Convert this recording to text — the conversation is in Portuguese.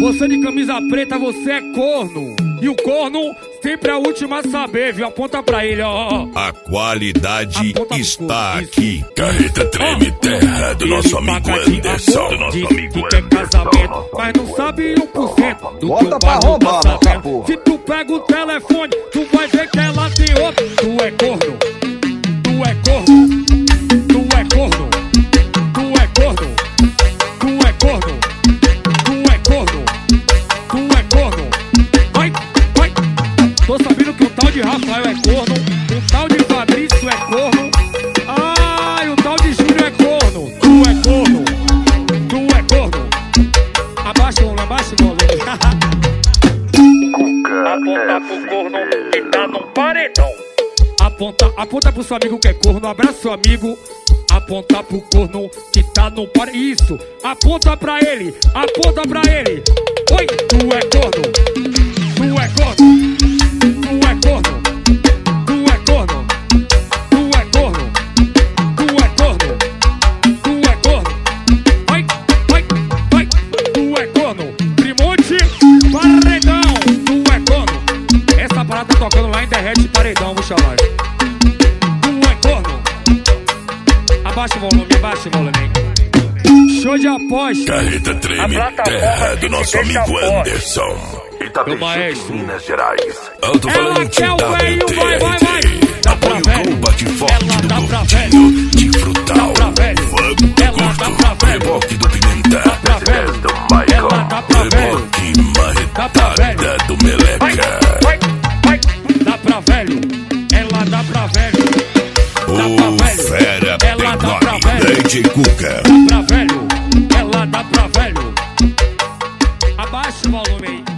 Você de camisa preta, você é corno. E o corno sempre é a última a saber, viu? Aponta pra ele, ó. A qualidade Aponta está isso. aqui. Carreta treme, terra do nosso amigo Anderson. Diz que quer casamento, mas não sabe 1% do Bota que o pra bairro roubar, tá nossa sabendo. porra. Se tu pega o telefone, tu vai ver que ela tem outro. Tu é corno. Tu é corno. Tu é corno. Tu é corno. Tu é corno. Tu é corno. Tu é corno. Vai, vai. Tô sabendo que o tal de Rafael é corno. O tal de Fabrício é corno. Ai, o tal de Júnior é corno. Tu é corno. Tu é corno. Abaixa o volume, abaixa o volume. Aponta pro corno que tá num paredão. Aponta pro seu amigo que é corno. Abraça seu amigo. Aponta pro corno que tá no paredão. Isso. Aponta pra ele. Aponta pra ele. Oi, tu é corno. Tu é corno. Tu é corno. Tu é corno. Tu é corno. Tu é corno. Tu é corno. Vai, vai, vai. Tu é corno. Primonte, paredão. Tu é corno. Essa parada tá tocando lá em Derrete Paredão, vou chamar. Tu é corno. Abaixa o volume, abaixa o volume. Show de aposta. Carreta treme, terra do nosso amigo Anderson. Meu maestro. Minas Gerais. Ela Alto-falante quer o da velho, vai, vai, vai. Dá pra Apoio velho. com bate forte Ela do dá pra gordinho velho. de frutal. Dá pra velho. Fogo do Ela dá gosto, pra velho. reboque do pimenta. Pra velho. Ela dá pra velho. Reboque Dá pra velho. marretada do Vai, meleca. vai, vai. Dá pra velho. Ela dá pra velho. Dá O pra velho. fera tem Ela dá pra nome. velho. DJ Cuca. Dá pra velho. Ela dá pra velho. Abaixa o volume aí.